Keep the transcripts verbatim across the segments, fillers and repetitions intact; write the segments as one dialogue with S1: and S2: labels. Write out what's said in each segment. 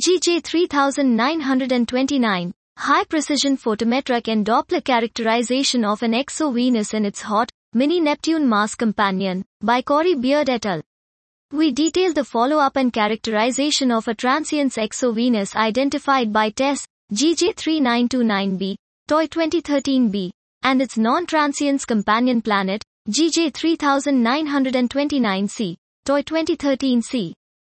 S1: G J three nine two nine, High-Precision Photometric and Doppler Characterization of an Exovenus and its Hot, Mini-Neptune Mass Companion, by Corey Beard et al. We detail the follow-up and characterization of a transients exovenus identified by TESS, G J three nine two nine b, T O I twenty thirteen b, and its non-transients companion planet, G J three nine two nine c, T O I twenty thirteen c.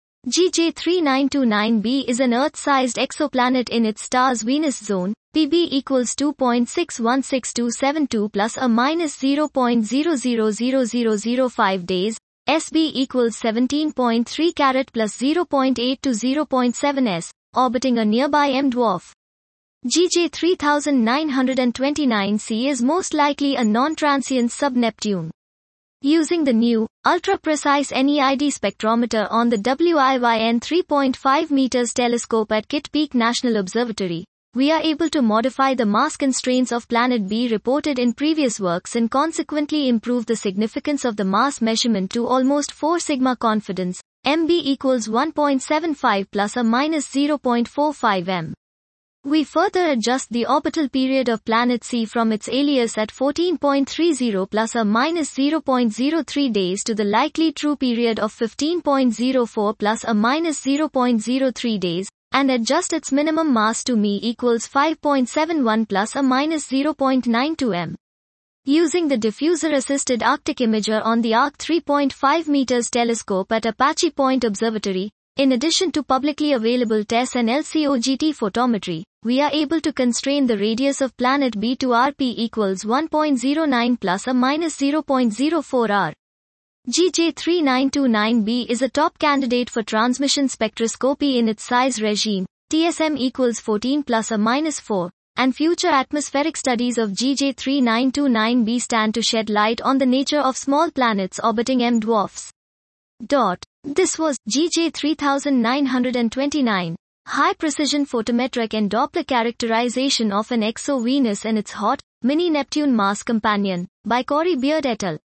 S1: G J three nine two nine b is an Earth-sized exoplanet in its star's Venus zone, P B equals two point six one six two seven two plus or minus zero point zero zero zero zero zero five days, S B equals seventeen point three carat plus zero point eight to zero point seven s, orbiting a nearby M dwarf. G J three nine two nine c is most likely a non-transient sub-Neptune. Using the new, ultra-precise N E I D spectrometer on the W I Y N three point five meters telescope at Kitt Peak National Observatory, we are able to modify the mass constraints of Planet B reported in previous works and consequently improve the significance of the mass measurement to almost four sigma confidence, M B equals one point seven five plus or minus zero point four five m. We further adjust the orbital period of Planet C from its alias at fourteen point three zero plus or minus zero point zero three days to the likely true period of fifteen point zero four plus or minus zero point zero three days, and adjust its minimum mass to M equals five point seven one plus or minus zero point nine two m. Using the diffuser-assisted Arctic imager on the A R C three point five meters telescope at Apache Point Observatory, in addition to publicly available TESS and L C O G T photometry, we are able to constrain the radius of Planet B to R P equals one point zero nine plus or minus zero point zero four r. G J three nine two nine b is a top candidate for transmission spectroscopy in its size regime, T S M equals fourteen plus or minus four, and future atmospheric studies of G J three nine two nine b stand to shed light on the nature of small planets orbiting M dwarfs. Dot. This was G J three nine two nine, High-Precision Photometric and Doppler Characterization of an Exovenus and its Hot, Mini-Neptune Mass Companion, by Corey Beard et al.